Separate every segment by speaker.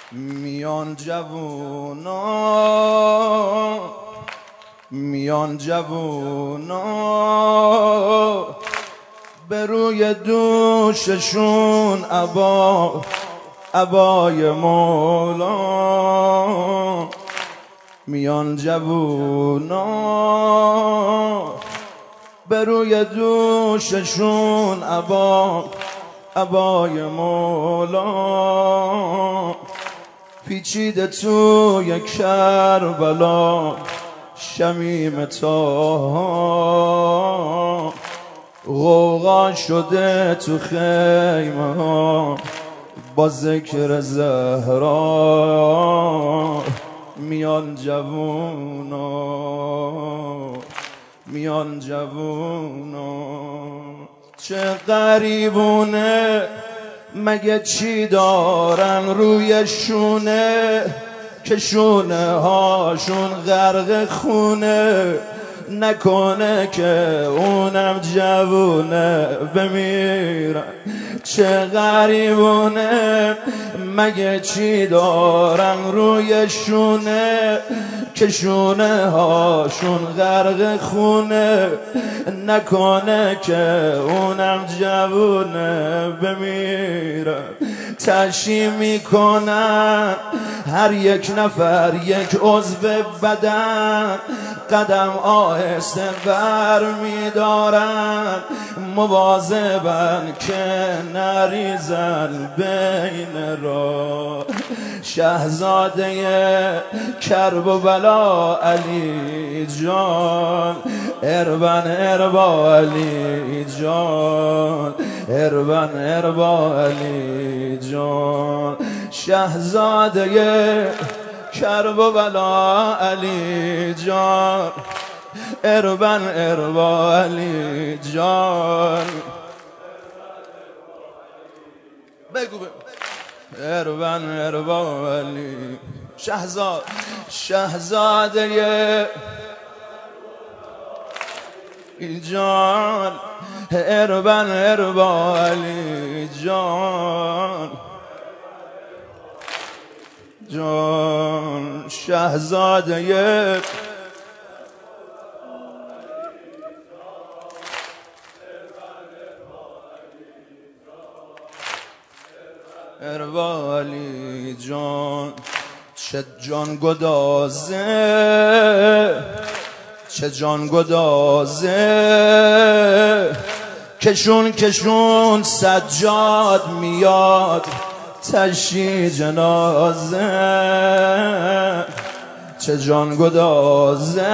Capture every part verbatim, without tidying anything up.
Speaker 1: میان جوونا میان جوونا به روی دوششون عبا عبای مولا میان جوونا به روی دوششون عبا عبای مولا پیچیده توی کربلا شمیم تا غوغا شده تو خیمه ها با ذکر زهرا میان جوونا میان جوونا چه غریبونه مگه چی دارن روی شونه که شونه هاشون غرق خونه نکنه که اونم جوونه بمیرن چه غریبونه مگه چی دارن روی شونه که شونه هاشون غرق خونه نکنه که اونم جوونه بمیرن تشی میکنن هر یک نفر یک عضو بدن قدم آهسته بر میدارن مواظبن که نریزن بین را شهزاده کرب و بلا علی جان اربن اربا علی جان اربن اربا علی جان شهزاده کرب و بلا علی جان اربن اربا علی جان بگو بگو اربن اربا علی شهزاد شهزاده جان اربن اربا علی جان جان شهزاده اربا علی جان چه جان گدازه چه جان گدازه کشون کشون سجاد میاد تشی جنازه چه جان گدازه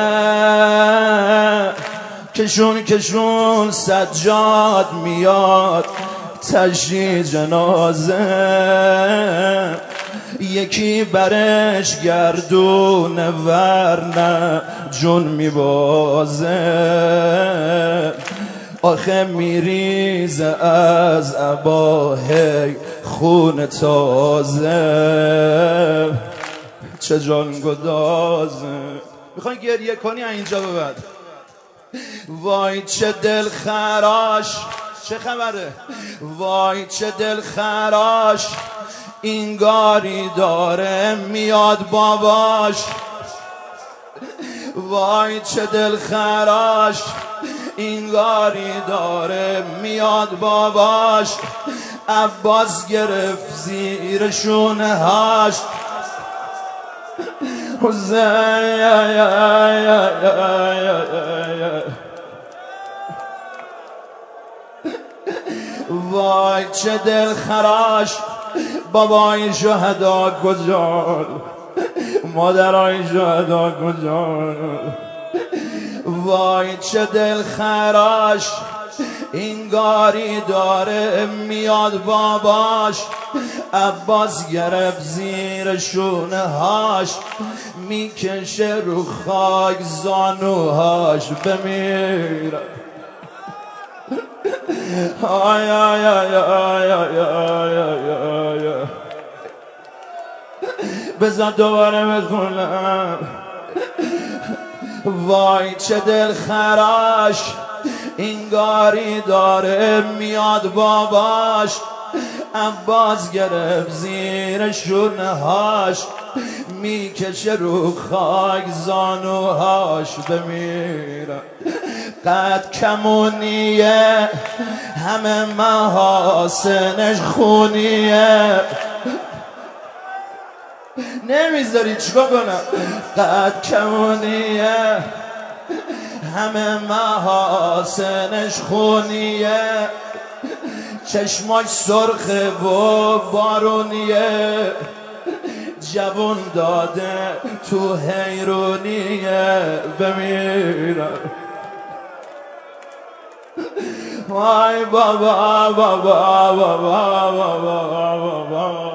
Speaker 1: کشون کشون سجاد میاد تشی جنازه یکی برش گردونه ورنه جون میبازه آخه میریزه از عباهی خون تازه چه جان گدازه میخوای گریه کنی اینجا به بعد وای چه دل خراش چه خبره وای چه دل خراش این گاری داره میاد باباش وای چه دل خراش این گاری داره میاد باباش عباس گرفت زیر شونه هاش وای چه دل خراش بابای شهدا کجان مادرای شهدا کجان وای چه دل خراش این گاری داره میاد باباش عباس گرفت زیر شونه هاش میکشه رو خاک زانوهاش بمیره آی آی آی آی آی آی آی آی بذار دوباره بخونم وای چه دل خراش این گاری داره میاد باباش عباس گرفت زیر شونه هاش میکشه رو خاک زانوهاش بمیرن. قد کمونیه همه محاسنش خونیه، نمیذاری چیکار کنم؟ قد کمونیه همه محاسنش خونیه، چشماش سرخه و بارونیه، جوون داده تو حیرونیه بمیرم. وای بابا بابا بابا بابا بابا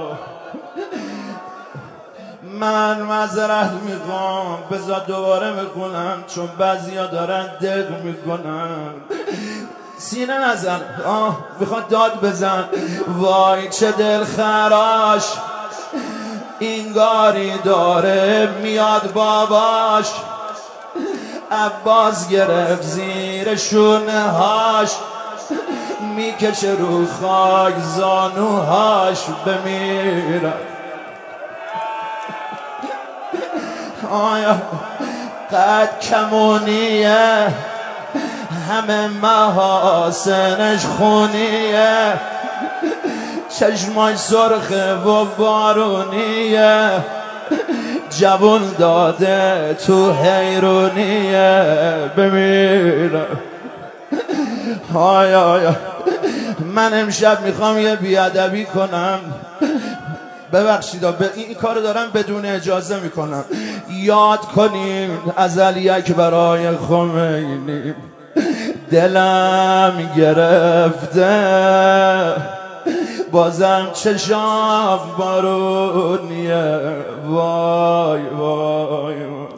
Speaker 1: من معذرت میخوام، بذار دوباره میکنم چون بعضیا دارن دق میکنن. سینه نزن، آه میخواد داد بزن. وای چه دل خراش اینگاری داره میاد باباش، عباس گرفت زیر شونه هاش میکشه رو خاک زانوهاش بمیرم. آیا قد کمونیه همه محاسنش خونیه، چشماش سرخه و بارونیه، جوون داده تو حیرونیه بمیرم. های های من امشب میخوام یه بیادبی کنم، ببخشید این کار دارم بدون اجازه میکنم. یاد کنیم ازل یک برای خمینی دلم گرفته، بازم چشام بارونیه. وای وای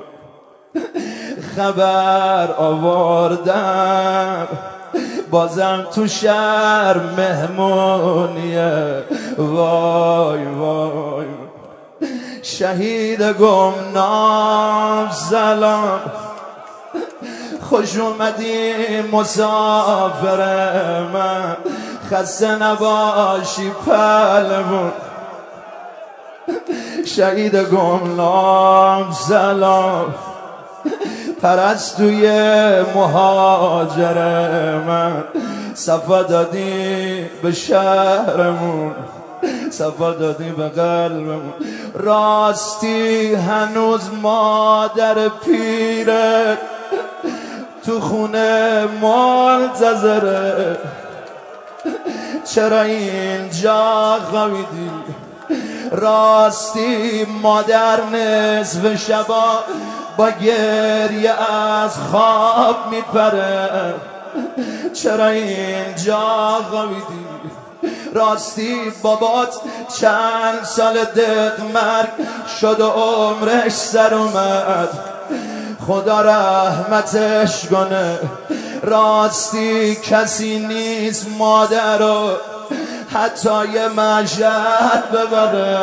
Speaker 1: خبر آوردم بازم تو شهر مهمونیه. وای وای شهید گمنام سلام، خوش اومدی مسافر من، خسته نباشی پهلوان. شهید گمنام سلام، پرستوی مهاجر من، صفا دادی به شهرمون، صفا دادی به قلبمون. راستی هنوز مادر پیرت تو خونه منتظره، چرا اینجا خوابیدی؟ راستی مادر نصف شبا با گریه از خواب میپره، چرا اینجا خوابیدی؟ راستی بابات چند سال دق مرگ شد و عمرش سر اومد، خدا رحمتش کنه. راستی کسی نیست مادر رو حتی یه مشهد ببره.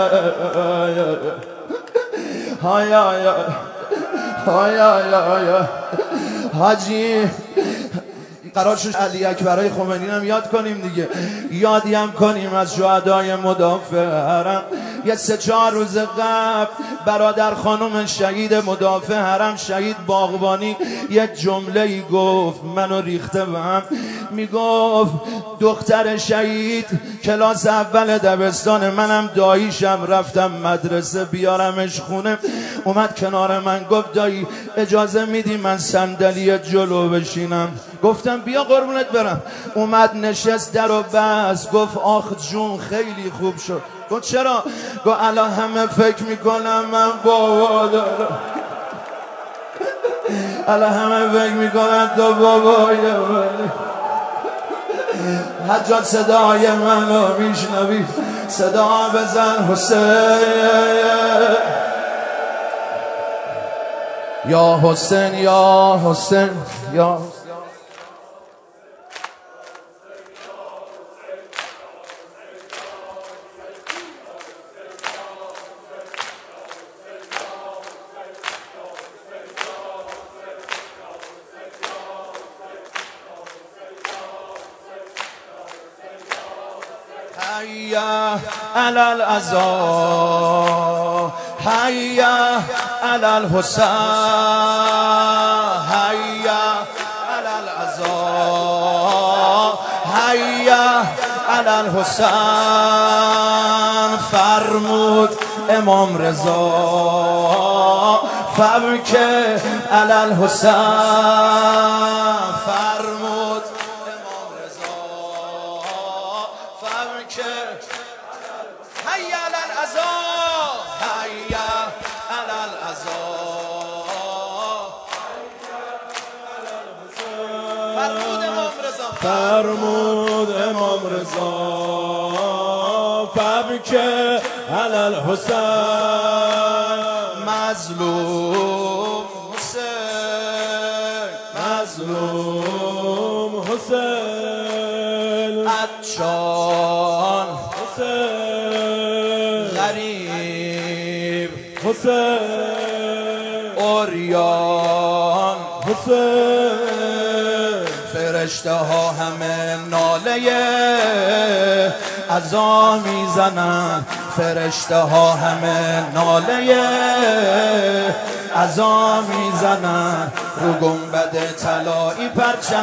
Speaker 1: های های های های های حاجی قرار شد علی اکبرای خمینی هم یاد کنیم دیگه، یادی هم کنیم از شهدای مدافع حرم. یه سه چهار روز قبل برادر خانم شهید مدافع حرم شهید باغبانی یه جمله ای گفت منو ریخته به هم. میگفت دختر شهید کلاس اول دبستان، منم داییشم، رفتم مدرسه بیارمش خونه، اومد کنار من گفت دایی اجازه میدی من صندلی جلو بشینم؟ گفتم بیا قربونت برم. اومد نشست در و بس، گفت آخ جون خیلی خوب شد. گفت چرا؟ گفت الان همه فکر میکنم من بابا دارم، الان همه فکر میکنم تو بابای منی. حجاج صدای منو میشنوی صدا بزن حسین، یا حسین یا حسین یا حسین. هيا على العزا هيا على الحسين هيا على العزا هيا على الحسین فرمود امام رضا فبکه علی الحسین فرمود امام رضا فبکه هيا على العزا هيا على العزا فرمود امام رضا
Speaker 2: فرمود امام رضا فبکه علی الحسین
Speaker 1: مظلوم حسین
Speaker 2: مظلوم حسین
Speaker 1: عطشان
Speaker 2: حسین
Speaker 1: غریب
Speaker 2: حسین
Speaker 1: عریان
Speaker 2: حسین
Speaker 1: فرشته ها همه ناله عزا میزنن فرشته ها همه ناله عزا میزنن رو گنبد طلایی پرچم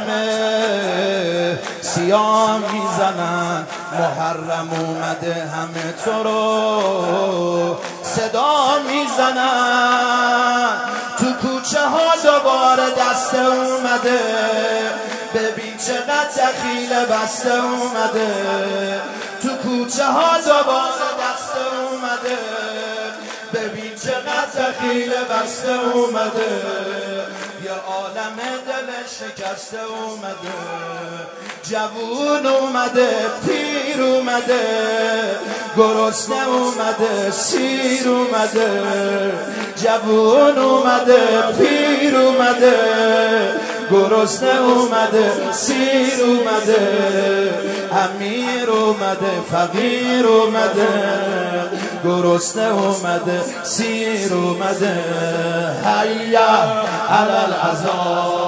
Speaker 1: سیاه میزنن محرم اومده همه تو رو صدا میزنن تو کوچه ها دوباره دست اومده ببین چقدر دخیل بسته اومده تو کوچه ها دوباره دست اومده ببین چقدر دخیل بسته اومده یه عالم دل شکسته اومده جوون اومده پیر اومده گرسنه اومده سیر اومده جوون اومده پیر اومده گرسنه اومده سیر اومده امیر اومده فقیر اومده گرسنه اومده سیر اومده هيا على العزا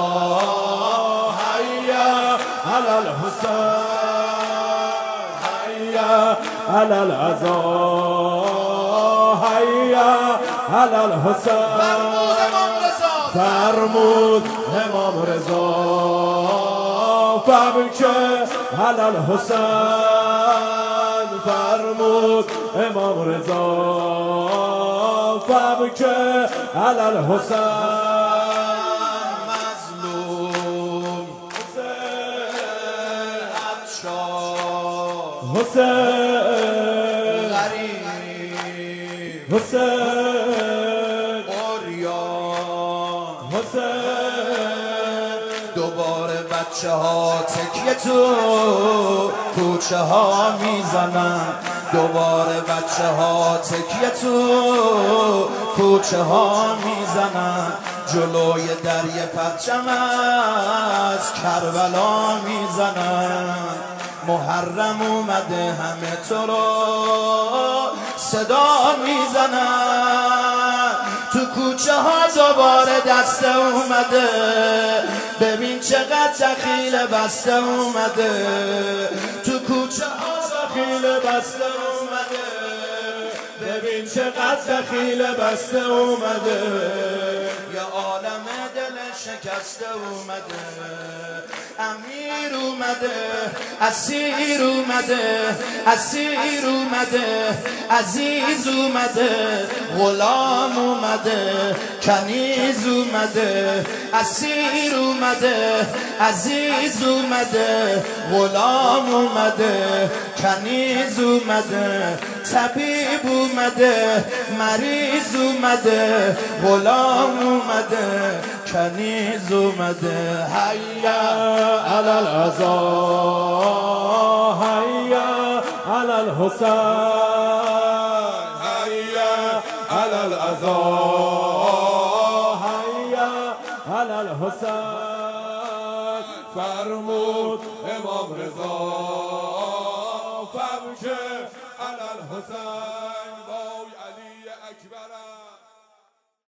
Speaker 2: هيا على الحسين هيا على العزا هيا على الحسين فرمود امام رضا فبکه علی الحسین فرمود امام رضا فبکه علی الحسین
Speaker 1: مظلوم حسین عطشان
Speaker 2: حسین
Speaker 1: غریب
Speaker 2: حسین
Speaker 1: عریان
Speaker 2: حسین
Speaker 1: دوباره بچه ها تکیه تو کوچه ها میزنن دوباره بچه ها تکیه تو کوچه ها میزنن جلوی دریه پرچم از کربلا میزنن محرم اومده همه تو رو صدا میزنن تو کوچه ها دوباره دست اومده ببین چقدر دخیل بسته اومده تو کوچه ها دخیل بسته اومده ببین چقدر دخیل بسته اومده یه عالم دل شکسته اومده امیر اومده اسیر اومده اسیر اومده عزیز اومده غلام اومده کنیز اومده اسیر اومده عزیز اومده غلام اومده کنیز اومده طبیب اومده مریض اومده غلام اومده کنیز اومده هيا
Speaker 2: على العزا هيا على الحسين هيا على العزا هيا على الحسين فرمود امام رضا فبکه علی الحسین